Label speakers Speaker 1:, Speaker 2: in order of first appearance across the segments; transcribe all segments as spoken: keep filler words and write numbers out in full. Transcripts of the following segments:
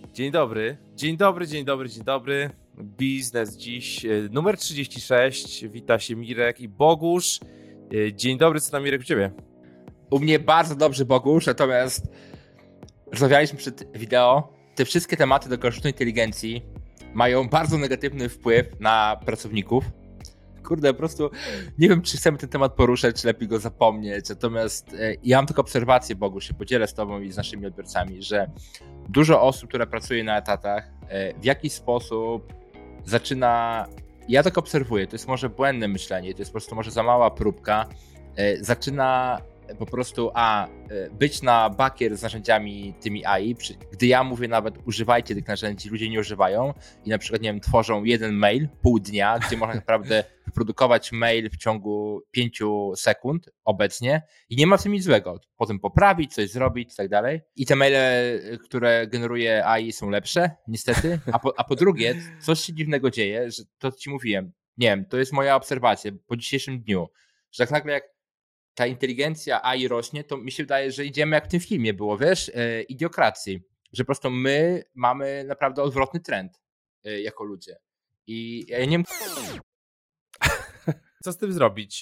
Speaker 1: Dzień dobry, dzień dobry, dzień dobry, dzień dobry. Biznes dziś numer trzydzieści sześć. Wita się Mirek i Bogusz. Dzień dobry, co tam Mirek u ciebie?
Speaker 2: U mnie bardzo dobrze, Bogusz, natomiast rozmawialiśmy przed wideo. Te wszystkie tematy do sztucznej inteligencji mają bardzo negatywny wpływ na pracowników. Kurde, po prostu nie wiem, czy chcemy ten temat poruszać, czy lepiej go zapomnieć. Natomiast ja mam tylko obserwację, Bogusz, się podzielę z tobą i z naszymi odbiorcami, że dużo osób, które pracuje na etatach, w jakiś sposób zaczyna, ja tak obserwuję, to jest może błędne myślenie, to jest po prostu może za mała próbka, zaczyna po prostu a być na bakier z narzędziami tymi A I, gdy ja mówię nawet używajcie tych narzędzi, ludzie nie używają i na przykład, nie wiem, tworzą jeden mail, pół dnia, gdzie można naprawdę wyprodukować mail w ciągu pięciu sekund obecnie i nie ma w tym nic złego. Potem poprawić, coś zrobić i tak dalej. I te maile, które generuje A I są lepsze, niestety. A po, a po drugie, coś się dziwnego dzieje, że to ci mówiłem, nie wiem, to jest moja obserwacja po dzisiejszym dniu, że tak nagle jak ta inteligencja A I rośnie, to mi się wydaje, że idziemy jak w tym filmie było, wiesz, e, Idiokracji, że po prostu my mamy naprawdę odwrotny trend e, jako ludzie. I ja nie wiem...
Speaker 1: Co z tym zrobić?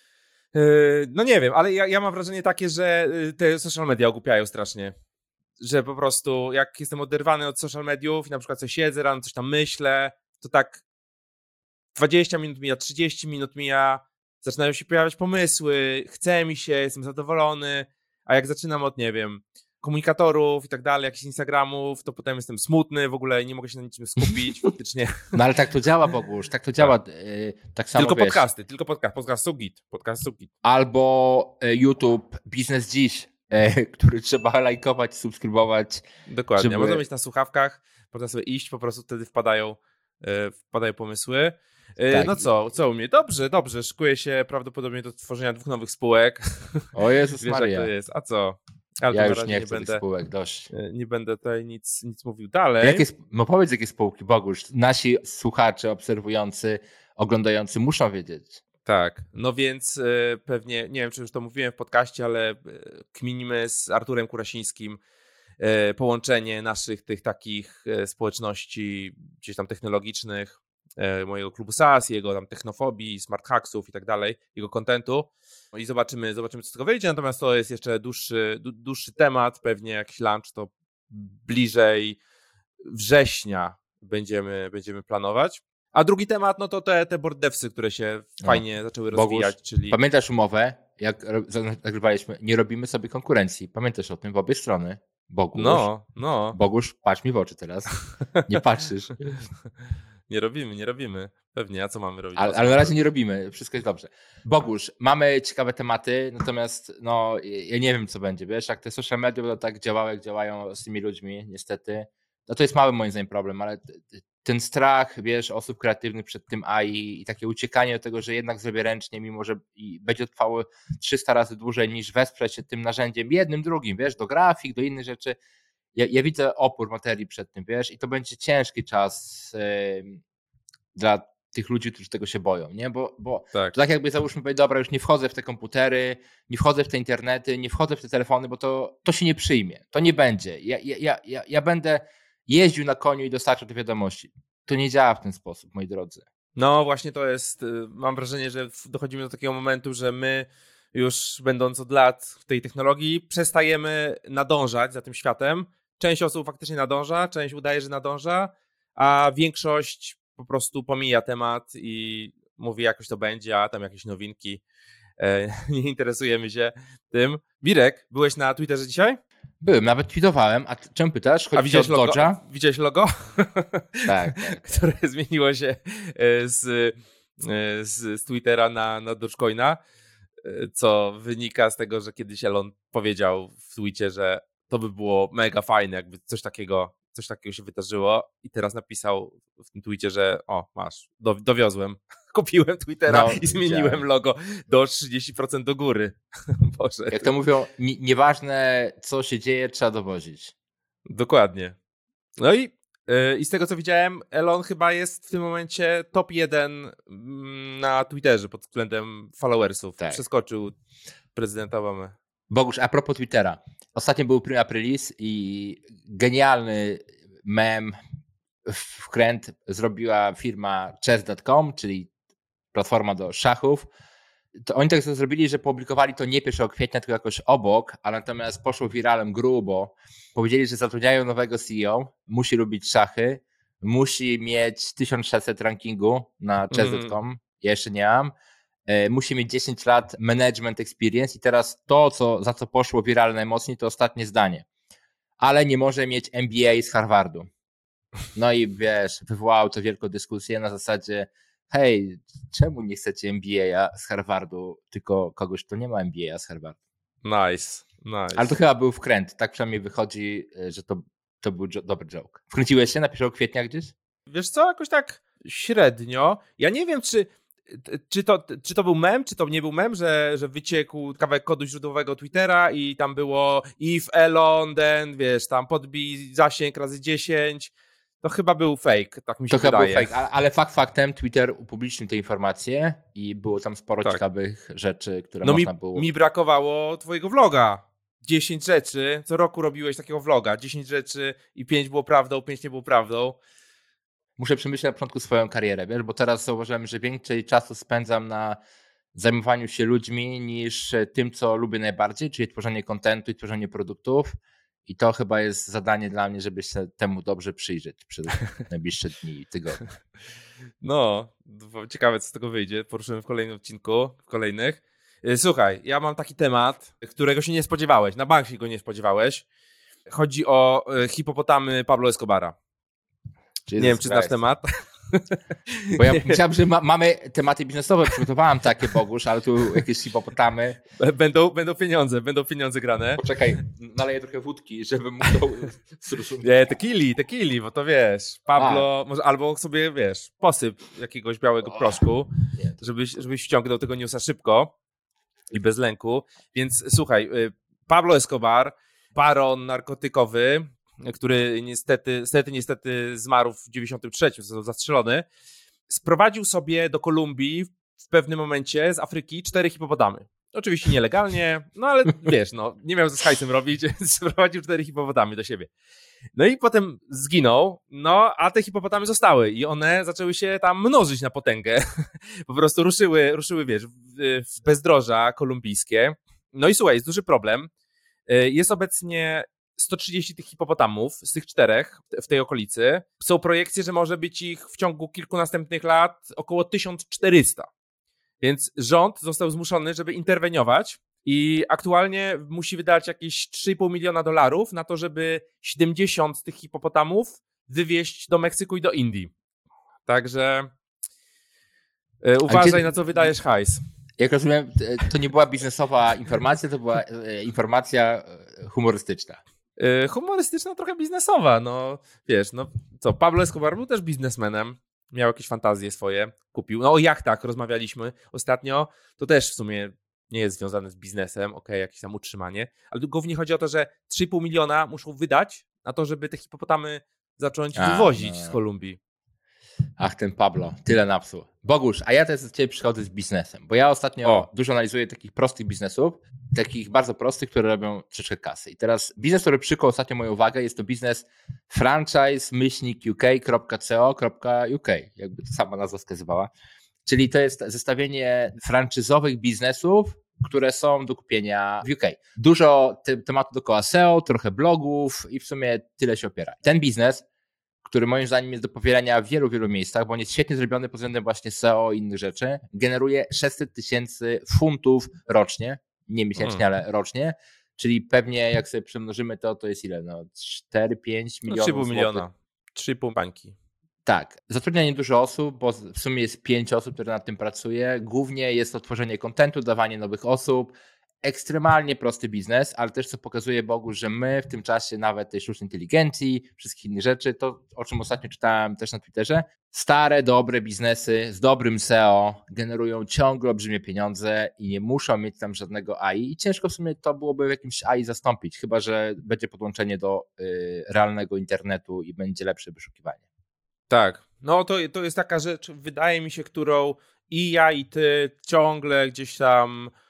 Speaker 1: Yy, no nie wiem, ale ja, ja mam wrażenie takie, że te social media ogłupiają strasznie. Że po prostu jak jestem oderwany od social mediów i na przykład coś siedzę rano, coś tam myślę, to tak dwadzieścia minut mija, trzydzieści minut mija, zaczynają się pojawiać pomysły, chce mi się, jestem zadowolony, a jak zaczynam od, nie wiem, komunikatorów i tak dalej, jakichś Instagramów, to potem jestem smutny, w ogóle nie mogę się na niczym skupić, faktycznie.
Speaker 2: No ale tak to działa, Bogusz, tak to działa. Tak, yy, tak samo,
Speaker 1: tylko
Speaker 2: wiesz,
Speaker 1: podcasty, tylko podcast, podcast są git, podcast są git.
Speaker 2: Albo YouTube, Biznes Dziś, yy, który trzeba lajkować, subskrybować.
Speaker 1: Dokładnie,
Speaker 2: żeby...
Speaker 1: można mieć na słuchawkach, można sobie iść, po prostu wtedy wpadają, yy, wpadają pomysły. Tak. No co, co u mnie? Dobrze, dobrze. Szykuję się prawdopodobnie do tworzenia dwóch nowych spółek.
Speaker 2: O Jezus
Speaker 1: Wiesz,
Speaker 2: Maria.
Speaker 1: Jak to jest. A co? Ale
Speaker 2: ja już nie chcę będę, tych spółek, dość.
Speaker 1: Nie będę tutaj nic, nic mówił dalej.
Speaker 2: Jakie, no powiedz, jakie spółki, Bogusz. Nasi słuchacze, obserwujący, oglądający muszą wiedzieć.
Speaker 1: Tak, no więc y, pewnie, nie wiem, czy już to mówiłem w podcaście, ale y, kminimy z Arturem Kurasińskim y, połączenie naszych tych takich y, społeczności gdzieś tam technologicznych, mojego klubu S A S, jego tam technofobii, smart hacksów i tak dalej, jego kontentu i zobaczymy, zobaczymy, co z tego wyjdzie, natomiast to jest jeszcze dłuższy, dłuższy temat, pewnie jakiś lunch to bliżej września będziemy, będziemy planować. A drugi temat, no to te, te board devsy, które się fajnie no. zaczęły rozwijać,
Speaker 2: Bogusz,
Speaker 1: czyli...
Speaker 2: Pamiętasz umowę, jak nagrywaliśmy, nie robimy sobie konkurencji, pamiętasz o tym w obie strony? Bogusz,
Speaker 1: no, no.
Speaker 2: Bogusz, patrz mi w oczy teraz, nie patrzysz.
Speaker 1: Nie robimy, nie robimy. Pewnie, a co mamy robić?
Speaker 2: Ale, ale na razie nie robimy, wszystko jest dobrze. Bogusz, mamy ciekawe tematy, natomiast no, ja nie wiem, co będzie, wiesz, jak te social media będą tak działały, jak działają z tymi ludźmi, niestety, no to jest mały moim zdaniem problem, ale ten strach, wiesz, osób kreatywnych przed tym A I i takie uciekanie do tego, że jednak zrobię ręcznie, mimo że będzie trwało trzysta razy dłużej niż wesprzeć się tym narzędziem, jednym, drugim, wiesz, do grafik, do innych rzeczy. Ja, ja widzę opór materii przed tym, wiesz, i to będzie ciężki czas yy, dla tych ludzi, którzy tego się boją, nie? Bo, bo
Speaker 1: tak.
Speaker 2: To tak jakby załóżmy powiedzieć, dobra, już nie wchodzę w te komputery, nie wchodzę w te internety, nie wchodzę w te telefony, bo to, to się nie przyjmie, to nie będzie. Ja, ja, ja, ja będę jeździł na koniu i dostarczał te wiadomości. To nie działa w ten sposób, moi drodzy.
Speaker 1: No właśnie to jest, mam wrażenie, że dochodzimy do takiego momentu, że my już będąc od lat w tej technologii przestajemy nadążać za tym światem. Część osób faktycznie nadąża, część udaje, że nadąża, a większość po prostu pomija temat i mówi jakoś to będzie, a tam jakieś nowinki. E, nie interesujemy się tym. Mirek, byłeś na Twitterze dzisiaj?
Speaker 2: Byłem, nawet tweetowałem. A czemu pytasz? Chodzi
Speaker 1: a widziałeś logo?
Speaker 2: Dodge'a?
Speaker 1: Widziałeś logo?
Speaker 2: Tak, tak.
Speaker 1: Które zmieniło się z, z, z Twittera na, na Dogecoina, co wynika z tego, że kiedyś Elon powiedział w tweetie, że to by było mega fajne, jakby coś takiego, coś takiego się wydarzyło i teraz napisał w tym tweetie, że o, masz, do, dowiozłem, kupiłem Twittera no, i zmieniłem widziałem. Logo do trzydzieści procent do góry. Boże.
Speaker 2: Jak to mówią, nie, nieważne co się dzieje, trzeba dowozić.
Speaker 1: Dokładnie. No i, yy, i z tego co widziałem, Elon chyba jest w tym momencie top jeden na Twitterze pod względem followersów. Tak. Przeskoczył prezydenta Obamy.
Speaker 2: Bogusz, a propos Twittera. Ostatnio był Prima Aprilis i genialny mem, wkręt zrobiła firma chess kropka com, czyli platforma do szachów. To oni tak zrobili, że publikowali to nie pierwszego kwietnia, tylko jakoś obok, ale natomiast poszło wiralem grubo. Powiedzieli, że zatrudniają nowego C E O, musi lubić szachy, musi mieć tysiąc sześćset rankingu na chess kropka com, mm. ja jeszcze nie mam, musi mieć dziesięć lat management experience i teraz to, co, za co poszło wiralne najmocniej, to ostatnie zdanie. Ale nie może mieć M B A z Harvardu. No i wiesz, wywołało to wielką dyskusję na zasadzie hej, czemu nie chcecie M B A z Harvardu, tylko kogoś, kto nie ma M B A z Harvardu?
Speaker 1: Nice, nice.
Speaker 2: Ale to chyba był wkręt, tak przynajmniej wychodzi, że to, to był jo- dobry joke. Wkręciłeś się na pierwszego kwietnia gdzieś?
Speaker 1: Wiesz co, jakoś tak średnio. Ja nie wiem, czy, czy, to, czy to był mem, czy to nie był mem, że, że wyciekł kawałek kodu źródłowego Twittera i tam było if Elon, then wiesz, tam podbij zasięg razy dziesięć. To chyba był fake, tak mi się
Speaker 2: to
Speaker 1: wydaje.
Speaker 2: To chyba był fake, ale fakt faktem Twitter upublicznił te informacje i było tam sporo tak. ciekawych rzeczy, które
Speaker 1: no
Speaker 2: można
Speaker 1: mi,
Speaker 2: było...
Speaker 1: mi brakowało twojego vloga. dziesięć rzeczy, co roku robiłeś takiego vloga. dziesięć rzeczy i pięć było prawdą, pięć nie było prawdą.
Speaker 2: Muszę przemyśleć na początku swoją karierę, wiesz, bo teraz zauważyłem, że więcej czasu spędzam na zajmowaniu się ludźmi niż tym, co lubię najbardziej, czyli tworzenie kontentu i tworzenie produktów. I to chyba jest zadanie dla mnie, żeby się temu dobrze przyjrzeć przez najbliższe dni i tygodnie.
Speaker 1: No, ciekawe, co z tego wyjdzie. Poruszymy w kolejnym odcinku, w kolejnych. Słuchaj, ja mam taki temat, którego się nie spodziewałeś. Na bank się go nie spodziewałeś. Chodzi o hipopotamy Pablo Escobara. Jesus nie wiem, czy znasz temat.
Speaker 2: Bo ja myślałem, że ma, mamy tematy biznesowe, przygotowałem takie, Bogusz, ale tu jakieś hipopotamy.
Speaker 1: Będą, będą pieniądze, będą pieniądze grane.
Speaker 2: Poczekaj, naleję trochę wódki, żebym mógł to zrozumieć.
Speaker 1: Nie, tequili, tequili, bo to wiesz, Pablo, może, albo sobie, wiesz, posyp jakiegoś białego proszku, żebyś, żebyś wciągnął tego newsa szybko i bez lęku. Więc słuchaj, Pablo Escobar, baron narkotykowy, który niestety, niestety, niestety zmarł w dziewięćdziesiątym trzecim, został zastrzelony, sprowadził sobie do Kolumbii w pewnym momencie z Afryki cztery hipopotamy. Oczywiście nielegalnie, no ale wiesz, no nie miał ze z hajsem robić, więc sprowadził cztery hipopotamy do siebie. No i potem zginął, no a te hipopotamy zostały i one zaczęły się tam mnożyć na potęgę. Po prostu ruszyły, ruszyły wiesz, w bezdroża kolumbijskie. No i słuchaj, jest duży problem. Jest obecnie sto trzydzieści tych hipopotamów z tych czterech w tej okolicy. Są projekcje, że może być ich w ciągu kilku następnych lat około tysiąc czterysta. Więc rząd został zmuszony, żeby interweniować i aktualnie musi wydać jakieś trzy i pół miliona dolarów na to, żeby siedemdziesiąt tych hipopotamów wywieźć do Meksyku i do Indii. Także yy, uważaj, gdzie, na co wydajesz hajs.
Speaker 2: Jak rozumiem, to nie była biznesowa informacja, to była informacja humorystyczna.
Speaker 1: Yy, humorystyczna, trochę biznesowa. No wiesz, no co, Pablo Escobar był też biznesmenem. Miał jakieś fantazje swoje, kupił. No o jachtach rozmawialiśmy ostatnio, to też w sumie nie jest związane z biznesem, okej, okay, jakieś tam utrzymanie, ale głównie chodzi o to, że trzy i pół miliona muszą wydać na to, żeby te hipopotamy zacząć a, wywozić no. z Kolumbii.
Speaker 2: Ach, ten Pablo, tyle napsuł. Bogusz, a ja też do ciebie przychodzę z biznesem, bo ja ostatnio o. dużo analizuję takich prostych biznesów, takich bardzo prostych, które robią troszeczkę kasy. I teraz biznes, który przykuł ostatnio moją uwagę, jest to biznes franchise myślnik u k kropka co kropka u k, jakby to sama nazwa wskazywała. Czyli to jest zestawienie franczyzowych biznesów, które są do kupienia w U K. Dużo te- tematów dookoła S E O, trochę blogów i w sumie tyle się opiera. Ten biznes, który moim zdaniem jest do powielenia w wielu, wielu miejscach, bo on jest świetnie zrobiony pod względem właśnie S E O i innych rzeczy, generuje sześćset tysięcy funtów rocznie, nie miesięcznie, hmm. ale rocznie, czyli pewnie jak sobie przemnożymy to, to jest ile? No cztery pięć milionów
Speaker 1: trzy i pół miliona, trzy i pół bańki.
Speaker 2: Tak, zatrudnia niedużo osób, bo w sumie jest pięć osób, które nad tym pracuje. Głównie jest to tworzenie kontentu, dawanie nowych osób. Ekstremalnie prosty biznes, ale też co pokazuje Bogu, że my w tym czasie nawet tej sztucznej inteligencji, wszystkich innych rzeczy, to o czym ostatnio czytałem też na Twitterze, stare, dobre biznesy z dobrym S E O generują ciągle olbrzymie pieniądze i nie muszą mieć tam żadnego A I i ciężko w sumie to byłoby w jakimś A I zastąpić, chyba że będzie podłączenie do y, realnego internetu i będzie lepsze wyszukiwanie.
Speaker 1: Tak, no to, to jest taka rzecz, wydaje mi się, którą i ja i ty ciągle gdzieś tam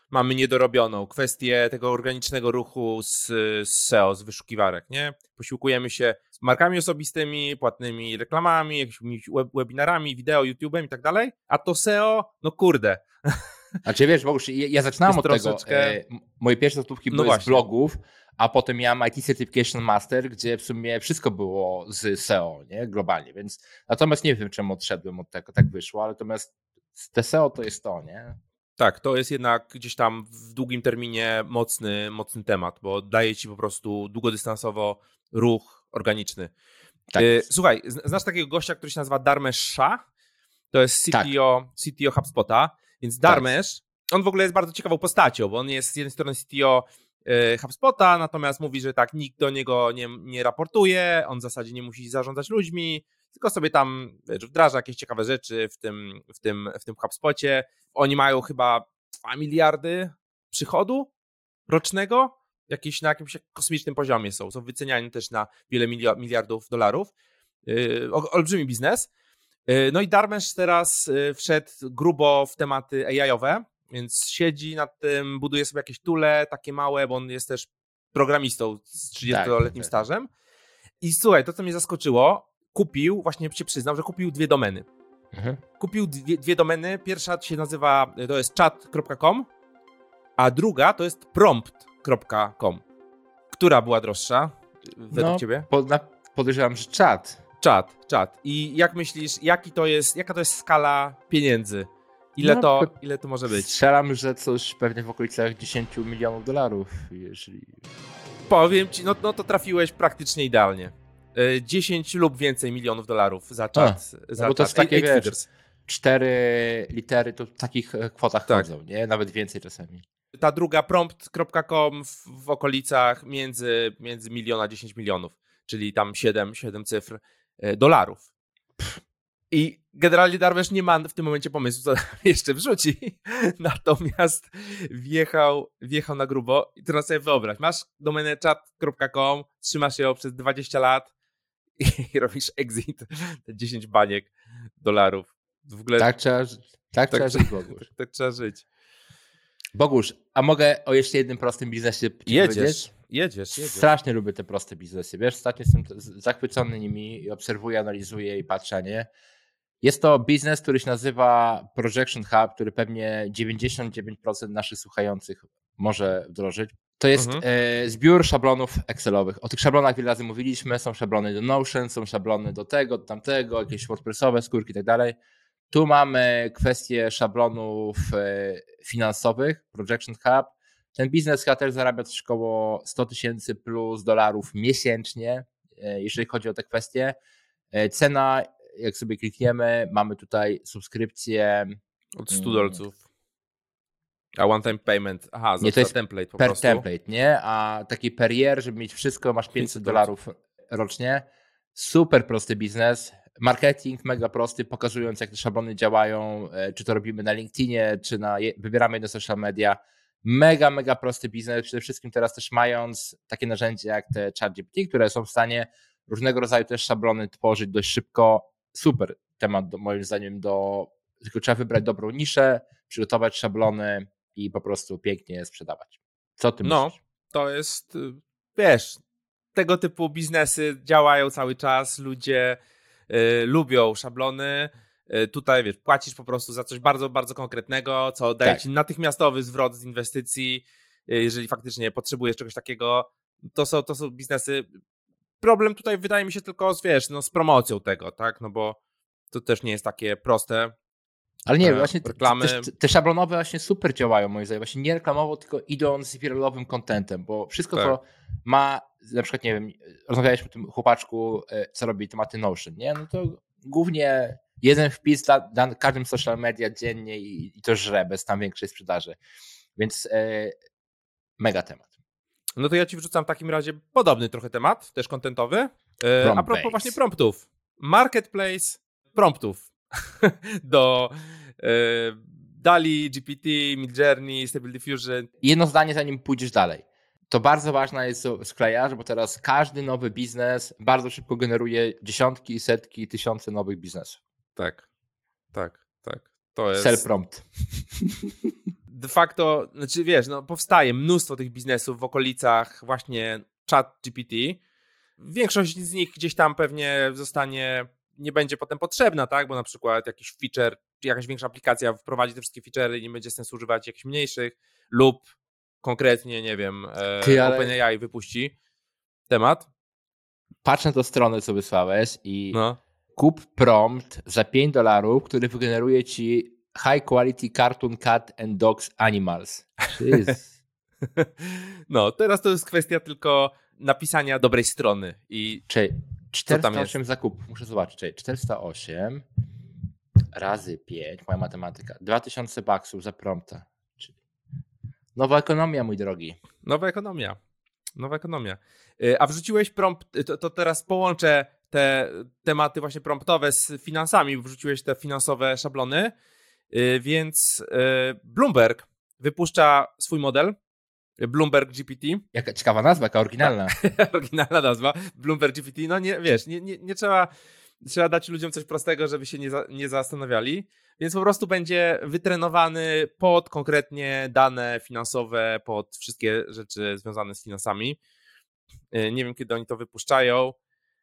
Speaker 1: mamy niedorobioną, kwestię tego organicznego ruchu z, z S E O, z wyszukiwarek, nie? Posiłkujemy się z markami osobistymi, płatnymi reklamami, jakimiś web, webinarami, wideo, YouTube'em i tak dalej, a to S E O, no kurde.
Speaker 2: Znaczy wiesz, Bogusz, ja, ja zaczynałem od
Speaker 1: troszeczkę...
Speaker 2: tego, e, moje pierwsze złotówki były
Speaker 1: no
Speaker 2: z blogów, a potem miałem I T Certification Master, gdzie w sumie wszystko było z S E O, nie? Globalnie, więc natomiast nie wiem, czemu odszedłem od tego, tak wyszło, ale natomiast te S E O to jest to, nie?
Speaker 1: Tak, to jest jednak gdzieś tam w długim terminie mocny, mocny temat, bo daje ci po prostu długodystansowo ruch organiczny.
Speaker 2: Tak jest.
Speaker 1: Słuchaj, znasz takiego gościa, który się nazywa Dharmesh Shah? To jest C T O, tak. C T O HubSpota, więc Dharmesh, tak. On w ogóle jest bardzo ciekawą postacią, bo on jest z jednej strony C T O HubSpota, natomiast mówi, że tak, nikt do niego nie, nie raportuje, on w zasadzie nie musi zarządzać ludźmi, tylko sobie tam wiesz, wdraża jakieś ciekawe rzeczy w tym, w tym, w tym HubSpocie. Oni mają chyba dwa miliardy przychodu rocznego, jakieś, na jakimś kosmicznym poziomie są, są wyceniani też na wiele miliardów dolarów. Yy, olbrzymi biznes. Yy, no i Dharmesh teraz yy, wszedł grubo w tematy A I-owe, więc siedzi nad tym, buduje sobie jakieś toole, takie małe, bo on jest też programistą z trzydziestoletnim tak, stażem. I słuchaj, to co mnie zaskoczyło, kupił, właśnie się przyznał, że kupił dwie domeny. Mhm. Kupił dwie, dwie domeny, pierwsza się nazywa, to jest chat kropka com, a druga to jest prompt kropka com. Która była droższa według
Speaker 2: no,
Speaker 1: ciebie?
Speaker 2: Po, na, podejrzewam, że czat.
Speaker 1: Czat, czat. I jak myślisz, jaki to jest, jaka to jest skala pieniędzy? Ile, no, to, ile to może być?
Speaker 2: Strzelam, że coś pewnie w okolicach dziesięć milionów dolarów, jeżeli...
Speaker 1: Powiem ci, no, no to trafiłeś praktycznie idealnie. dziesięć lub więcej milionów dolarów za czat.
Speaker 2: A,
Speaker 1: za
Speaker 2: no bo to
Speaker 1: czat.
Speaker 2: jest takie, wiesz, cztery litery to w takich kwotach tak. chodzą, nie? Nawet więcej czasami.
Speaker 1: Ta druga prompt kropka com w, w okolicach między, między milion a dziesięć milionów, czyli tam siedem, siedem cyfr e, dolarów. Pff. I generalnie Dharmesh nie ma w tym momencie pomysłu, co jeszcze wrzuci. Natomiast wjechał, wjechał na grubo. I teraz sobie wyobraź, masz domenę chat kropka com, trzymasz ją przez dwadzieścia lat i robisz exit, te dziesięć baniek dolarów. W ogóle...
Speaker 2: Tak trzeba, tak tak, trzeba żyć, Bogusz.
Speaker 1: Tak, tak trzeba żyć.
Speaker 2: Bogusz, a mogę o jeszcze jednym prostym biznesie
Speaker 1: jedziesz,
Speaker 2: powiedzieć?
Speaker 1: Jedziesz, jedziesz.
Speaker 2: Strasznie lubię te proste biznesy. Wiesz, ostatnio jestem zachwycony nimi i obserwuję, analizuję i patrzę, nie? Jest to biznes, który się nazywa Projection Hub, który pewnie dziewięćdziesiąt dziewięć procent naszych słuchających może wdrożyć. To jest mhm. e, zbiór szablonów Excelowych. O tych szablonach wiele razy mówiliśmy. Są szablony do Notion, są szablony do tego, do tamtego, jakieś WordPressowe, skórki i tak dalej. Tu mamy kwestię szablonów e, finansowych, Projection Hub. Ten biznes chyba też zarabia coś około sto tysięcy plus dolarów miesięcznie, e, jeżeli chodzi o te kwestie. E, cena, jak sobie klikniemy, mamy tutaj subskrypcję
Speaker 1: od stu dolców. A one time payment, aha, za,
Speaker 2: nie, to jest
Speaker 1: za template po
Speaker 2: per
Speaker 1: prostu.
Speaker 2: template, nie? A taki per year, żeby mieć wszystko, masz pięćset dolarów rocznie. Super prosty biznes. Marketing mega prosty, pokazując jak te szablony działają, czy to robimy na LinkedInie, czy na, wybieramy jedno social media. Mega, mega prosty biznes. Przede wszystkim teraz też mając takie narzędzia jak te ChatGPT, które są w stanie różnego rodzaju też szablony tworzyć dość szybko. Super temat do, moim zdaniem do, tylko trzeba wybrać dobrą niszę, przygotować szablony i po prostu pięknie je sprzedawać. Co ty
Speaker 1: no,
Speaker 2: myślisz?
Speaker 1: No, to jest, wiesz, tego typu biznesy działają cały czas, ludzie y, lubią szablony, y, tutaj wiesz, płacisz po prostu za coś bardzo, bardzo konkretnego, co daje tak. ci natychmiastowy zwrot z inwestycji, y, jeżeli faktycznie potrzebujesz czegoś takiego, to są, to są biznesy. Problem tutaj wydaje mi się tylko z, wiesz, no, z promocją tego, tak, no bo to też nie jest takie proste.
Speaker 2: Ale nie, właśnie reklamy. Te, te szablonowe właśnie super działają moim zdaniem, właśnie nie reklamowo, tylko idąc z wiralowym contentem, bo wszystko tak. co ma, na przykład nie wiem, rozmawialiśmy o tym chłopaczku, co robi tematy Notion, nie, no to głównie jeden wpis dla, dla każdym social media dziennie i, i to żre, bez tam większej sprzedaży, więc e, mega temat.
Speaker 1: No to ja ci wrzucam w takim razie podobny trochę temat, też kontentowy, e, a propos właśnie promptów. Marketplace promptów do e, Dali, G P T, Midjourney, Stable Diffusion.
Speaker 2: Jedno zdanie, zanim pójdziesz dalej. To bardzo ważne jest sklejarz, bo teraz każdy nowy biznes bardzo szybko generuje dziesiątki, setki, tysiące nowych biznesów.
Speaker 1: Tak, tak, tak. To jest...
Speaker 2: Sell prompt.
Speaker 1: de facto, znaczy wiesz, no powstaje mnóstwo tych biznesów w okolicach właśnie ChatGPT. Większość z nich gdzieś tam pewnie zostanie, nie będzie potem potrzebna, tak? Bo na przykład jakiś feature, czy jakaś większa aplikacja wprowadzi te wszystkie feature'y i nie będzie sensu używać jakichś mniejszych, lub konkretnie, nie wiem,
Speaker 2: Ty, ale...
Speaker 1: OpenAI wypuści temat.
Speaker 2: Patrz na tą stronę, co wysłałeś i
Speaker 1: no.
Speaker 2: kup prompt za pięć dolarów, który wygeneruje ci high quality cartoon cat and dogs animals.
Speaker 1: No, teraz to jest kwestia tylko napisania dobrej strony. I
Speaker 2: Czyli czterysta osiem zakup, muszę zobaczyć, czyli czterysta osiem razy pięć, moja matematyka, dwa tysiące baksów za prompta. Czyli nowa ekonomia, mój drogi.
Speaker 1: Nowa ekonomia. Nowa ekonomia. A wrzuciłeś prompt, to, to teraz połączę te tematy właśnie promptowe z finansami, wrzuciłeś te finansowe szablony, więc Bloomberg wypuszcza swój model, Bloomberg G P T.
Speaker 2: Jaka ciekawa nazwa, jaka oryginalna.
Speaker 1: Oryginalna nazwa, Bloomberg G P T. No nie, wiesz, nie, nie, nie trzeba, trzeba dać ludziom coś prostego, żeby się nie, za, nie zastanawiali, więc po prostu będzie wytrenowany pod konkretnie dane finansowe, pod wszystkie rzeczy związane z finansami. Nie wiem, kiedy oni to wypuszczają,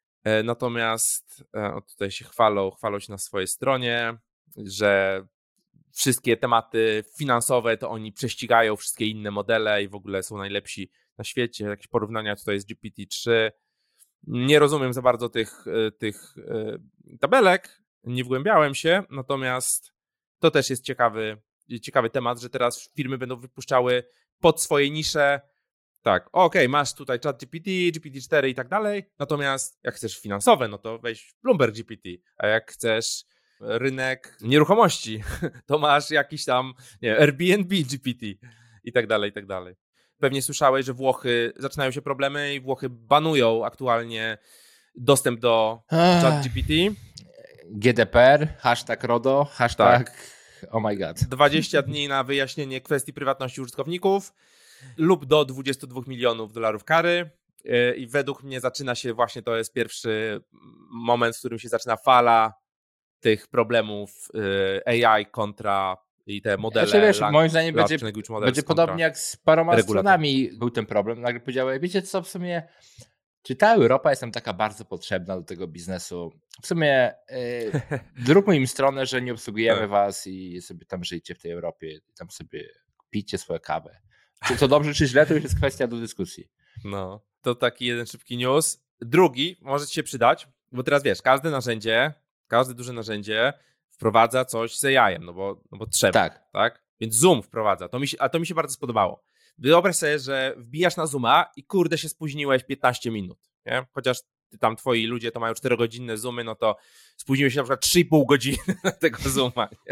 Speaker 1: natomiast o, tutaj się chwalą, chwalą się na swojej stronie, że wszystkie tematy finansowe to oni prześcigają wszystkie inne modele i w ogóle są najlepsi na świecie. Jakieś porównania tutaj z G P T trzy. Nie rozumiem za bardzo tych, tych tabelek, nie wgłębiałem się, natomiast to też jest ciekawy, ciekawy temat, że teraz firmy będą wypuszczały pod swoje nisze. Tak, okej, okay, masz tutaj ChatGPT, G P T cztery i tak dalej, natomiast jak chcesz finansowe, no to weź Bloomberg G P T, a jak chcesz rynek nieruchomości, to masz jakiś tam, nie wiem, Airbnb G P T i tak dalej, i tak dalej. Pewnie słyszałeś, że Włochy, zaczynają się problemy i Włochy banują aktualnie dostęp do ChatGPT.
Speaker 2: G D P R, hashtag RODO, hashtag tak. Oh my god.
Speaker 1: dwadzieścia dni na wyjaśnienie kwestii prywatności użytkowników lub do dwadzieścia dwa milionów dolarów kary. I według mnie zaczyna się właśnie, to jest pierwszy moment, w którym się zaczyna fala tych problemów A I kontra i te modele.
Speaker 2: Znaczy, wiesz,
Speaker 1: lang,
Speaker 2: moim zdaniem będzie, będzie podobnie jak z paroma regulator. stronami był ten problem. Nagle powiedziałem, wiecie co, w sumie czy ta Europa jest nam taka bardzo potrzebna do tego biznesu? W sumie yy, zróbmy im stronę, że nie obsługujemy was i sobie tam żyjcie w tej Europie i tam sobie pijcie swoją kawę. Czy to dobrze, czy źle, to już jest kwestia do dyskusji.
Speaker 1: No, to taki jeden szybki news. Drugi może ci się przydać, bo teraz wiesz, każde narzędzie, każde duże narzędzie wprowadza coś z A I-em, no bo, no bo trzeba,
Speaker 2: tak.
Speaker 1: tak? Więc Zoom wprowadza, to mi się, a to mi się bardzo spodobało. Wyobraź sobie, że wbijasz na Zooma i kurde się spóźniłeś piętnaście minut, nie? Chociaż ty tam twoi ludzie to mają czterogodzinne Zoomy, no to spóźniłeś się na przykład trzy i pół godziny na tego Zooma. Nie?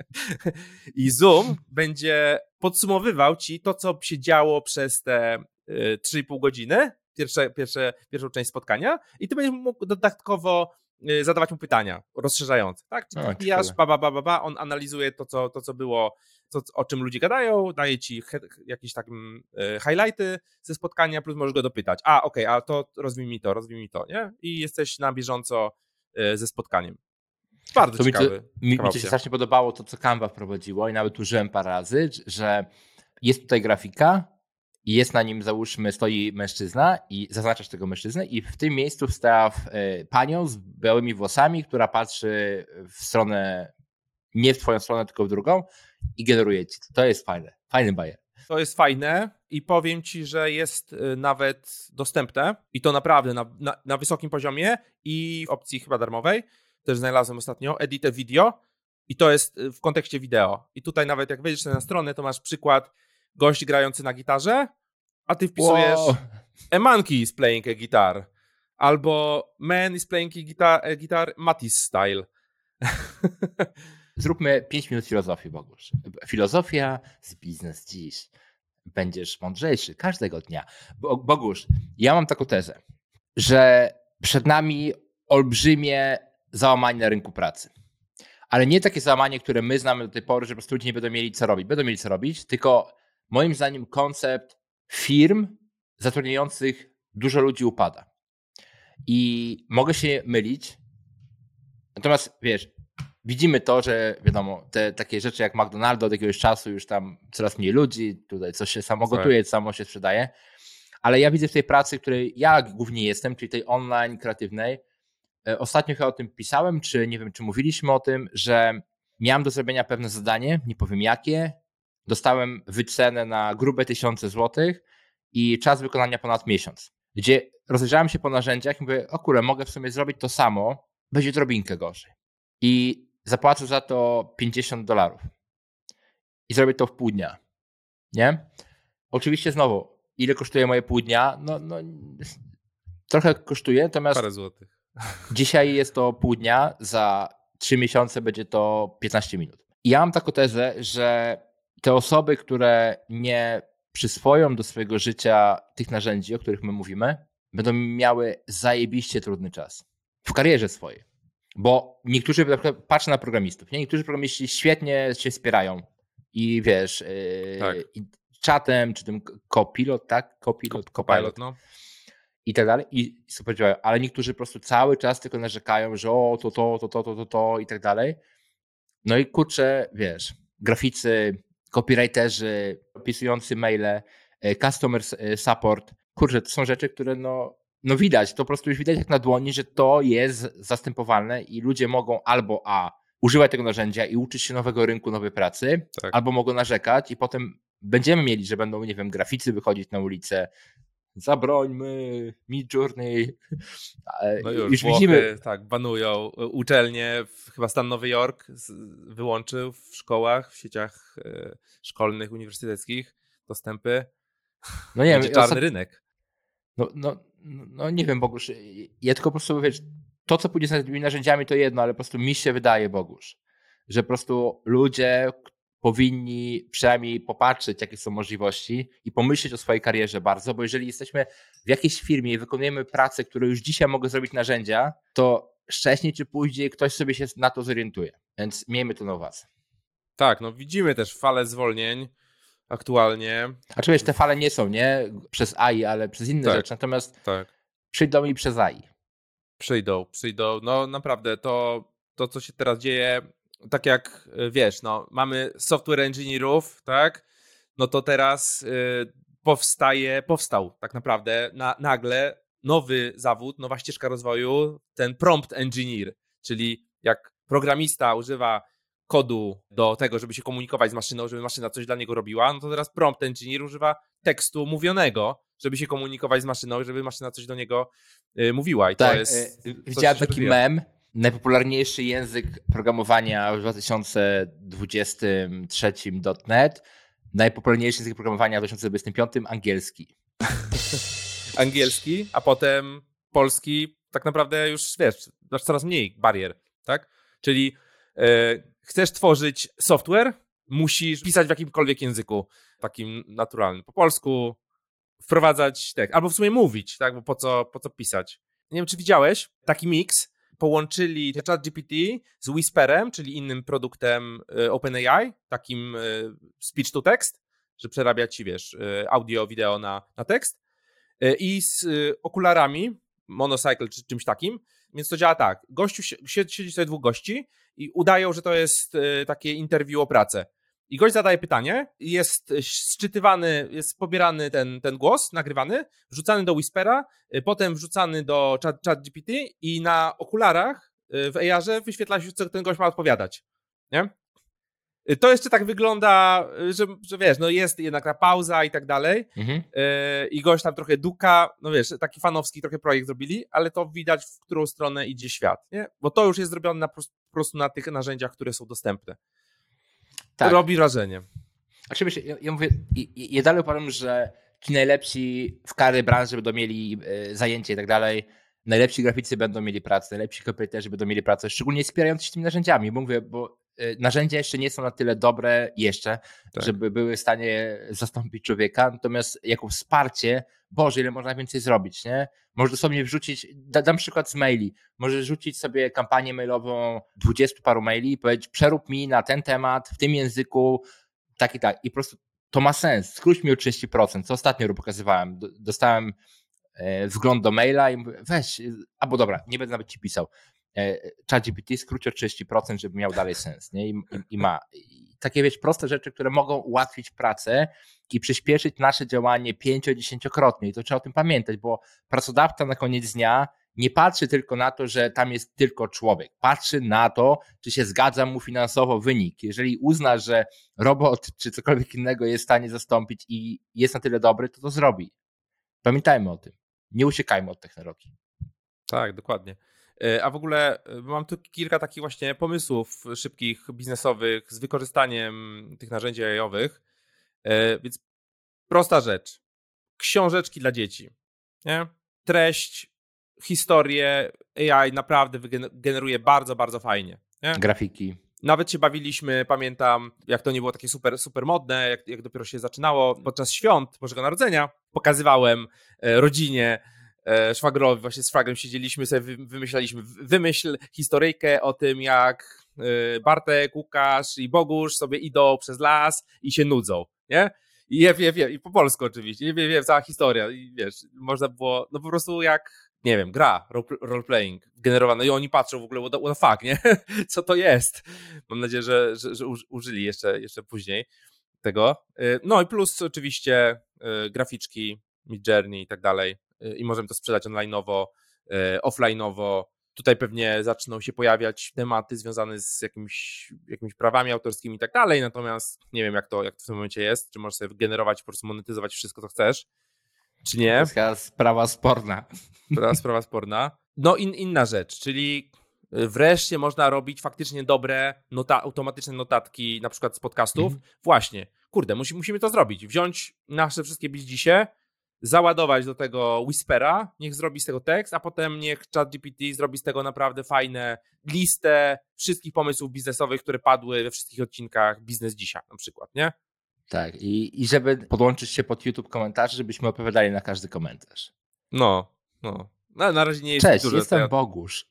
Speaker 1: I Zoom będzie podsumowywał ci to, co się działo przez te y, trzy i pół godziny, pierwsze, pierwsze, pierwszą część spotkania i ty będziesz mógł dodatkowo y, zadawać mu pytania rozszerzające. Tak? Ty wbijasz, ba, ba, ba, ba, ba, on analizuje to, co, to, co było, to, o czym ludzie gadają, daje ci he, jakieś takie y, highlighty ze spotkania, plus możesz go dopytać. A, okej, okay, a to rozwij mi to, rozwij mi to, nie? I jesteś na bieżąco y, ze spotkaniem. Bardzo to ciekawy.
Speaker 2: Mi, to, mi, mi się strasznie podobało to, co Canva wprowadziło i nawet użyłem parę razy, że jest tutaj grafika i jest na nim, załóżmy, stoi mężczyzna i zaznaczasz tego mężczyznę i w tym miejscu wstaw y, panią z białymi włosami, która patrzy w stronę, nie w twoją stronę, tylko w drugą i generuje ci. To jest fajne, fajny bajer.
Speaker 1: To jest fajne i powiem ci, że jest nawet dostępne i to naprawdę na, na, na wysokim poziomie i w opcji chyba darmowej, też znalazłem ostatnio, Edit a Video i to jest w kontekście wideo. I tutaj nawet jak wejdziesz na stronę, to masz przykład gość grający na gitarze, a ty wpisujesz wow. A monkey is playing a guitar albo man is playing a guitar, a guitar Matisse style.
Speaker 2: Zróbmy pięć minut filozofii, Bogusz. Filozofia z biznes dziś. Będziesz mądrzejszy każdego dnia. Bogusz, ja mam taką tezę, że przed nami olbrzymie załamanie na rynku pracy. Ale nie takie załamanie, które my znamy do tej pory, że po prostu ludzie nie będą mieli co robić. Będą mieli co robić, tylko moim zdaniem koncept firm zatrudniających dużo ludzi upada. I mogę się mylić, natomiast wiesz, widzimy to, że wiadomo, te takie rzeczy jak McDonaldo od jakiegoś czasu już tam coraz mniej ludzi, tutaj coś się samo gotuje, samo się sprzedaje, ale ja widzę w tej pracy, której ja głównie jestem, czyli tej online, kreatywnej, ostatnio chyba o tym pisałem, czy nie wiem, czy mówiliśmy o tym, że miałem do zrobienia pewne zadanie, nie powiem jakie, dostałem wycenę na grube tysiące złotych i czas wykonania ponad miesiąc, gdzie rozejrzałem się po narzędziach i mówię, o kurę, mogę w sumie zrobić to samo, będzie drobinkę gorzej. I zapłacę za to pięćdziesiąt dolarów. I zrobię to w pół dnia. Nie? Oczywiście znowu, ile kosztuje moje pół dnia? No, no trochę kosztuje, natomiast
Speaker 1: parę złotych.
Speaker 2: Dzisiaj jest to pół dnia, za trzy miesiące będzie to piętnaście minut. I ja mam taką tezę, że te osoby, które nie przyswoją do swojego życia tych narzędzi, o których my mówimy, będą miały zajebiście trudny czas w karierze swojej. Bo niektórzy, na przykład patrzę na programistów, nie? Niektórzy programiści świetnie się wspierają i wiesz, yy,
Speaker 1: tak.
Speaker 2: i czatem, czy tym Copilot, tak? Copilot,
Speaker 1: Copilot, no.
Speaker 2: I tak dalej, i super działają, ale niektórzy po prostu cały czas tylko narzekają, że o, to, to, to, to, to, to, to i tak dalej. No i kurczę, wiesz, graficy, copywriterzy, opisujący maile, customer support, kurczę, to są rzeczy, które no, no widać, to po prostu już widać jak na dłoni, że to jest zastępowalne i ludzie mogą albo a, używać tego narzędzia i uczyć się nowego rynku, nowej pracy,
Speaker 1: tak.
Speaker 2: albo mogą narzekać i potem będziemy mieli, że będą, nie wiem, graficy wychodzić na ulicę, zabrońmy Midjourney.
Speaker 1: No już,
Speaker 2: już
Speaker 1: Włochy,
Speaker 2: widzimy.
Speaker 1: Tak, banują uczelnie, chyba stan Nowy Jork wyłączył w szkołach, w sieciach szkolnych, uniwersyteckich dostępy.
Speaker 2: No nie
Speaker 1: Będzie
Speaker 2: wiem,
Speaker 1: czarny
Speaker 2: ostat...
Speaker 1: rynek.
Speaker 2: No, no, no nie wiem, Bogusz, ja tylko po prostu, wiesz, to co pójdzie z tymi narzędziami to jedno, ale po prostu mi się wydaje, Bogusz, że po prostu ludzie powinni przynajmniej popatrzeć, jakie są możliwości i pomyśleć o swojej karierze bardzo, bo jeżeli jesteśmy w jakiejś firmie i wykonujemy pracę, którą już dzisiaj mogą zrobić narzędzia, to wcześniej czy później ktoś sobie się na to zorientuje. Więc miejmy to na uwadze.
Speaker 1: Tak, no widzimy też falę zwolnień aktualnie.
Speaker 2: A czy wiesz, te fale nie są, nie przez A I, ale przez inne
Speaker 1: tak,
Speaker 2: rzeczy, natomiast
Speaker 1: tak.
Speaker 2: przyjdą i przez A I.
Speaker 1: Przyjdą, przyjdą. No naprawdę, to, to co się teraz dzieje, tak jak wiesz, no mamy software engineerów, tak? No to teraz y, powstaje, powstał tak naprawdę na, nagle nowy zawód, nowa ścieżka rozwoju, ten prompt engineer, czyli jak programista używa kodu do tego, żeby się komunikować z maszyną, żeby maszyna coś dla niego robiła, no to teraz prompt engineer używa tekstu mówionego, żeby się komunikować z maszyną, żeby maszyna coś do niego y, mówiła. I
Speaker 2: tak,
Speaker 1: to jest.
Speaker 2: y, widziałem taki rozwija. mem. Najpopularniejszy język programowania w dwa tysiące dwudziestym trzecim .NET. Najpopularniejszy język programowania w dwa tysiące dwudziestym piątym angielski.
Speaker 1: Angielski, a potem polski. Tak naprawdę już wiesz, masz coraz mniej barier, tak? Czyli yy, chcesz tworzyć software, musisz pisać w jakimkolwiek języku takim naturalnym. Po polsku wprowadzać tekst, albo w sumie mówić, tak? Bo po co, po co pisać? Nie wiem, czy widziałeś taki miks. Połączyli ChatGPT z Whisperem, czyli innym produktem OpenAI, takim speech to text, że przerabia ci, wiesz, audio, wideo na, na tekst, i z okularami, monocycle czy czymś takim. Więc to działa tak. Gościu siedzi sobie dwóch gości i udają, że to jest takie interview o pracę. I gość zadaje pytanie, jest sczytywany, jest pobierany ten, ten głos, nagrywany, wrzucany do Whispera, potem wrzucany do chat, ChatGPT i na okularach w A R-ze wyświetla się, co ten gość ma odpowiadać. Nie? To jeszcze tak wygląda, że, że wiesz, no jest jednak ta pauza i tak dalej, mhm. I gość tam trochę duka, no wiesz, taki fanowski trochę projekt zrobili, ale to widać, w którą stronę idzie świat, nie? Bo to już jest zrobione na, po prostu na tych narzędziach, które są dostępne. Tak. Robi wrażenie.
Speaker 2: Oczywiście, ja, ja mówię, ja dalej uważam, że ci najlepsi w każdej branży będą mieli zajęcie i tak dalej, najlepsi graficy będą mieli pracę, najlepsi copywriterzy będą mieli pracę, szczególnie wspierając się tymi narzędziami, bo mówię, bo narzędzia jeszcze nie są na tyle dobre jeszcze, tak. żeby były w stanie zastąpić człowieka, natomiast jako wsparcie, Boże, ile można więcej zrobić, nie? Możesz dosłownie wrzucić, da, dam przykład z maili, możesz rzucić sobie kampanię mailową dwudziestu paru maili i powiedzieć, przerób mi na ten temat, w tym języku, tak i tak. I po prostu to ma sens, skróć mi o trzydzieści procent, co ostatnio pokazywałem, dostałem e, wgląd do maila i mówię, weź, albo dobra, nie będę nawet ci pisał, ChatGPT skróci o trzydzieści procent, żeby miał dalej sens, nie? I, i, i ma I takie, wiesz, proste rzeczy, które mogą ułatwić pracę i przyspieszyć nasze działanie pięcio-dziesięciokrotnie. I to trzeba o tym pamiętać, bo pracodawca na koniec dnia nie patrzy tylko na to, że tam jest tylko człowiek. Patrzy na to, czy się zgadza mu finansowo wynik. Jeżeli uzna, że robot czy cokolwiek innego jest w stanie zastąpić i jest na tyle dobry, to to zrobi. Pamiętajmy o tym. Nie uciekajmy od technologii.
Speaker 1: Tak, dokładnie. A w ogóle mam tu kilka takich właśnie pomysłów szybkich, biznesowych z wykorzystaniem tych narzędzi A I-owych. Więc prosta rzecz. Książeczki dla dzieci. Nie? Treść, historię A I naprawdę generuje bardzo, bardzo fajnie. Nie?
Speaker 2: Grafiki.
Speaker 1: Nawet się bawiliśmy, pamiętam, jak to nie było takie super, super modne, jak, jak dopiero się zaczynało podczas świąt Bożego Narodzenia. Pokazywałem rodzinie, szwagrowi, właśnie z szwagrem siedzieliśmy sobie, wymyślaliśmy, wymyśl historyjkę o tym, jak Bartek, Łukasz i Bogusz sobie idą przez las i się nudzą, nie? I je, je, je, i po polsku oczywiście, wie, wie, cała historia i wiesz, można było, no po prostu jak, nie wiem, gra, roleplaying generowana i oni patrzą w ogóle, what the, what the fuck, nie? Co to jest? Mam nadzieję, że, że, że użyli jeszcze, jeszcze później tego. No i plus oczywiście graficzki, Midjourney i tak dalej. I możemy to sprzedać online'owo, offline'owo. Tutaj pewnie zaczną się pojawiać tematy związane z jakimiś, jakimiś prawami autorskimi i tak dalej, natomiast nie wiem, jak to, jak to w tym momencie jest, czy możesz sobie generować, po prostu monetyzować wszystko, co chcesz, czy nie.
Speaker 2: To jest sprawa sporna.
Speaker 1: Sprawa, sprawa sporna. No in, inna rzecz, czyli wreszcie można robić faktycznie dobre nota, automatyczne notatki, na przykład z podcastów. Mhm. Właśnie, kurde, musi, musimy to zrobić. Wziąć nasze wszystkie bizdzisie, załadować do tego Whispera, niech zrobi z tego tekst, a potem niech ChatGPT zrobi z tego naprawdę fajne listę wszystkich pomysłów biznesowych, które padły we wszystkich odcinkach Biznes Dzisiaj na przykład, nie?
Speaker 2: Tak, i, i żeby podłączyć się pod YouTube komentarze, żebyśmy odpowiadali na każdy komentarz.
Speaker 1: No, no. no na razie nie jest
Speaker 2: Cześć,
Speaker 1: dużo.
Speaker 2: jestem
Speaker 1: ja...
Speaker 2: Bogusz.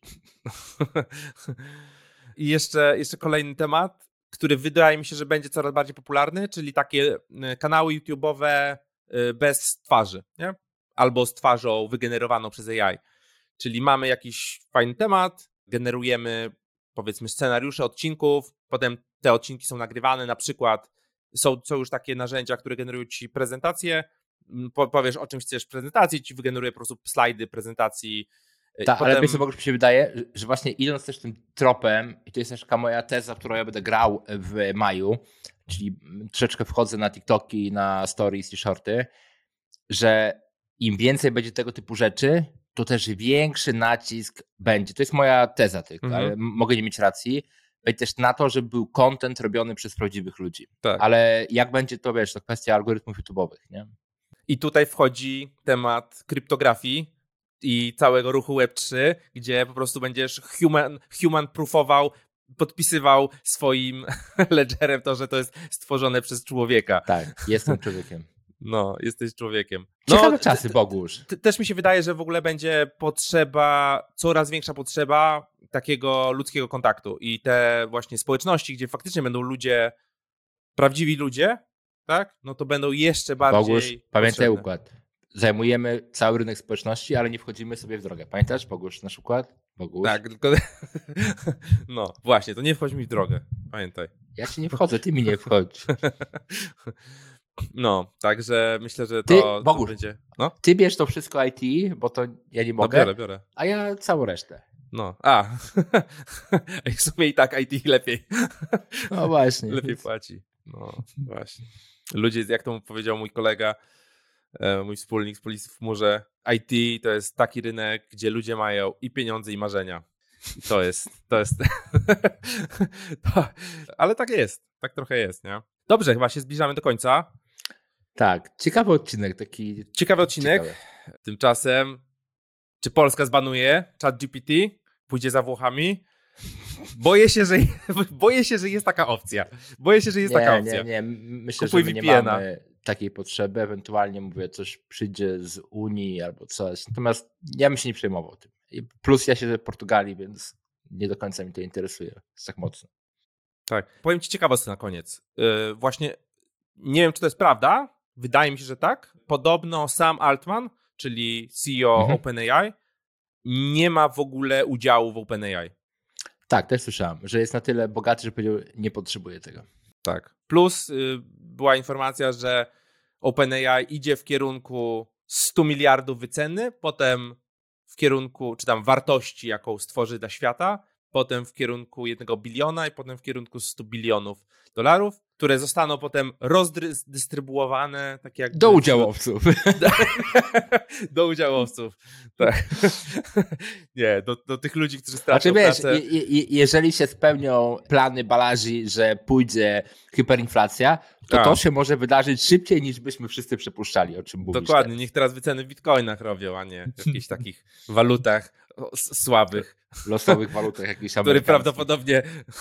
Speaker 1: I jeszcze, jeszcze kolejny temat, który wydaje mi się, że będzie coraz bardziej popularny, czyli takie kanały YouTube'owe bez twarzy, nie? Albo z twarzą wygenerowaną przez A I. Czyli mamy jakiś fajny temat, generujemy powiedzmy scenariusze odcinków, potem te odcinki są nagrywane, na przykład są, są już takie narzędzia, które generują ci prezentacje, powiesz o czymś chcesz prezentacji, ci wygeneruje po prostu slajdy prezentacji.
Speaker 2: Tak, potem... ale wiesz co, Bogusz, mi się wydaje, że właśnie idąc też tym tropem, i to jest też taka moja teza, którą ja będę grał w maju, czyli troszeczkę wchodzę na TikToki, na stories i shorty, że im więcej będzie tego typu rzeczy, to też większy nacisk będzie. To jest moja teza tylko, mhm. ale mogę nie mieć racji. Będzie też na to, żeby był content robiony przez prawdziwych ludzi.
Speaker 1: Tak.
Speaker 2: Ale jak będzie to, wiesz, to kwestia algorytmów YouTube'owych, nie?
Speaker 1: I tutaj wchodzi temat kryptografii i całego ruchu web trzy, gdzie po prostu będziesz human, human proofował, podpisywał swoim ledgerem to, że to jest stworzone przez człowieka.
Speaker 2: Tak, jestem człowiekiem.
Speaker 1: No, jesteś człowiekiem. No,
Speaker 2: ciekawe czasy, Bogusz.
Speaker 1: Też mi się wydaje, że w ogóle będzie potrzeba, coraz większa potrzeba takiego ludzkiego kontaktu i te właśnie społeczności, gdzie faktycznie będą ludzie, prawdziwi ludzie, tak? No to będą jeszcze bardziej
Speaker 2: Bogusz, pamiętaj
Speaker 1: potrzebne.
Speaker 2: układ. Zajmujemy cały rynek społeczności, ale nie wchodzimy sobie w drogę. Pamiętasz, Bogusz, nasz układ? Bogusz.
Speaker 1: Tak, tylko no właśnie, to nie wchodź mi w drogę, pamiętaj.
Speaker 2: Ja ci nie wchodzę, ty mi nie wchodź.
Speaker 1: No, także myślę, że to,
Speaker 2: ty,
Speaker 1: to
Speaker 2: Bogusz,
Speaker 1: będzie... No?
Speaker 2: Ty bierz to wszystko I T, bo to ja nie mogę,
Speaker 1: no biorę, biorę.
Speaker 2: a ja całą resztę.
Speaker 1: No, a, w sumie i tak I T lepiej.
Speaker 2: No właśnie.
Speaker 1: Lepiej płaci. No, właśnie. Ludzie, jak to powiedział mój kolega, mój wspólnik z Policji w Chmurze, I T to jest taki rynek, gdzie ludzie mają i pieniądze, i marzenia. I to jest, to jest... to, ale tak jest, tak trochę jest, nie? Dobrze, chyba się zbliżamy do końca.
Speaker 2: Tak, ciekawy odcinek. taki.
Speaker 1: Ciekawy odcinek. Ciekawy. Tymczasem, czy Polska zbanuje ChatGPT? Pójdzie za Włochami? Boję się, że, boję się, że jest taka opcja. Boję się, że jest
Speaker 2: nie,
Speaker 1: taka opcja.
Speaker 2: Nie, nie, myślę,
Speaker 1: Kupuj
Speaker 2: że my
Speaker 1: V
Speaker 2: nie
Speaker 1: P N a.
Speaker 2: mamy takiej potrzeby. Ewentualnie, mówię, coś przyjdzie z Unii albo coś. Natomiast ja bym się nie przejmował tym. Plus ja siedzę w Portugalii, więc nie do końca mi to interesuje. Jest tak mocno.
Speaker 1: Tak. Powiem ci ciekawostkę na koniec. Yy, właśnie nie wiem, czy to jest prawda. Wydaje mi się, że tak. Podobno Sam Altman, czyli C E O mhm. OpenAI, nie ma w ogóle udziału w OpenAI.
Speaker 2: Tak, też słyszałem, że jest na tyle bogaty, że powiedział, nie potrzebuje tego.
Speaker 1: Tak. Plus y, była informacja, że OpenAI idzie w kierunku stu miliardów wyceny, potem w kierunku, czy tam wartości, jaką stworzy dla świata, potem w kierunku jednego biliona i potem w kierunku stu bilionów dolarów, które zostaną potem rozdystrybuowane tak jak
Speaker 2: do udziałowców.
Speaker 1: Do, do udziałowców, tak. Nie, do, do tych ludzi, którzy stracą
Speaker 2: znaczy, wiesz,
Speaker 1: pracę.
Speaker 2: Je, je, jeżeli się spełnią plany Balaji, że pójdzie hiperinflacja, to A. to się może wydarzyć szybciej niż byśmy wszyscy przypuszczali, o czym mówisz.
Speaker 1: Dokładnie,
Speaker 2: teraz.
Speaker 1: Niech teraz wyceny w bitcoinach robią, a nie w jakichś takich walutach słabych.
Speaker 2: Losowych walutach jakichś
Speaker 1: które
Speaker 2: amerykańskich.
Speaker 1: Prawdopodobnie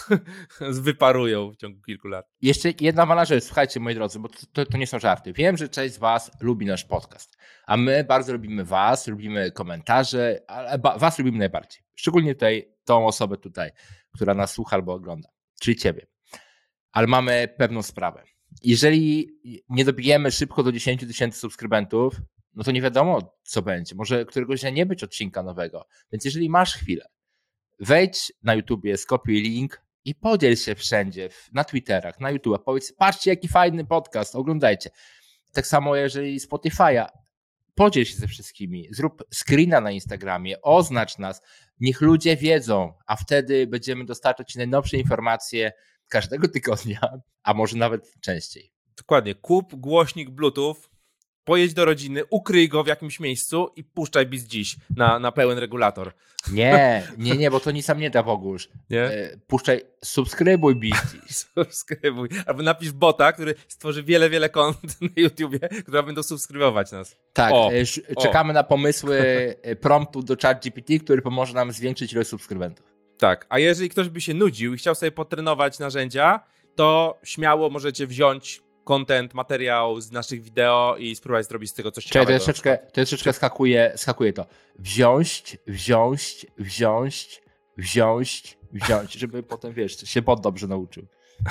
Speaker 1: wyparują w ciągu kilku lat.
Speaker 2: Jeszcze jedna ważna rzecz, słuchajcie moi drodzy, bo to, to nie są żarty. Wiem, że część z was lubi nasz podcast, a my bardzo lubimy was, lubimy komentarze, ale was lubimy najbardziej. Szczególnie tutaj tą osobę tutaj, która nas słucha albo ogląda, czyli ciebie. Ale mamy pewną sprawę. Jeżeli nie dobijemy szybko do dziesięć tysięcy subskrybentów, no to nie wiadomo, co będzie. Może któregoś dnia nie być odcinka nowego. Więc jeżeli masz chwilę, wejdź na YouTubie, skopiuj link i podziel się wszędzie, na Twitterach, na YouTube. Powiedz, patrzcie, jaki fajny podcast, oglądajcie. Tak samo jeżeli Spotify'a, podziel się ze wszystkimi, zrób screena na Instagramie, oznacz nas, niech ludzie wiedzą, a wtedy będziemy dostarczać najnowsze informacje każdego tygodnia, a może nawet częściej.
Speaker 1: Dokładnie, kup głośnik Bluetooth, pojedź do rodziny, ukryj go w jakimś miejscu i puszczaj bis dziś na, na pełen regulator.
Speaker 2: Nie, nie, nie, bo to nic sam nie da Bogusz.
Speaker 1: Nie?
Speaker 2: Puszczaj, subskrybuj bis dziś.
Speaker 1: Subskrybuj. Albo napisz bota, który stworzy wiele, wiele kont na YouTubie, które będą subskrybować nas.
Speaker 2: Tak,
Speaker 1: o,
Speaker 2: czekamy
Speaker 1: o.
Speaker 2: na pomysły promptu do ChatGPT, który pomoże nam zwiększyć ilość subskrybentów.
Speaker 1: Tak, a jeżeli ktoś by się nudził i chciał sobie potrenować narzędzia, to śmiało możecie wziąć content, materiał z naszych wideo i spróbować zrobić z tego coś ciekawego.
Speaker 2: Czyli to troszeczkę, to troszeczkę skakuje, skakuje to. Wziąć, wziąć, wziąć, wziąć, wziąć, żeby potem, wiesz, się bot dobrze nauczył.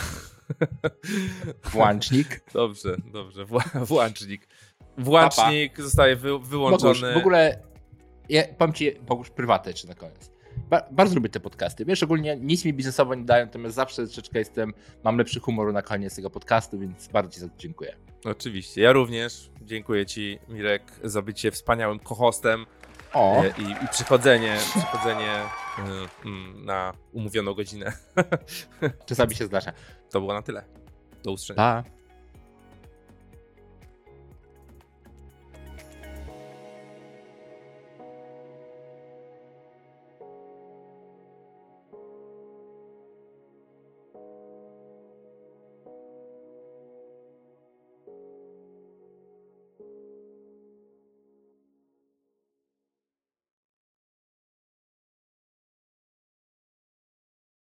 Speaker 2: Włącznik.
Speaker 1: Dobrze, dobrze, Wła- włącznik. Włącznik Papa. zostaje wy, wyłączony.
Speaker 2: Bogusz, w ogóle, ja powiem ci, Bogusz, prywatny czy na koniec. Ba- bardzo lubię te podcasty. Wiesz, ogólnie nic mi biznesowo nie dają, natomiast zawsze troszeczkę jestem, mam lepszy humor na koniec tego podcastu, więc bardzo ci za to dziękuję.
Speaker 1: Oczywiście, ja również dziękuję ci, Mirek, za bycie wspaniałym co-hostem
Speaker 2: o.
Speaker 1: I, i przychodzenie, przychodzenie na umówioną godzinę.
Speaker 2: Czasami się zdarza.
Speaker 1: To było na tyle. Do usłyszenia.
Speaker 2: Pa.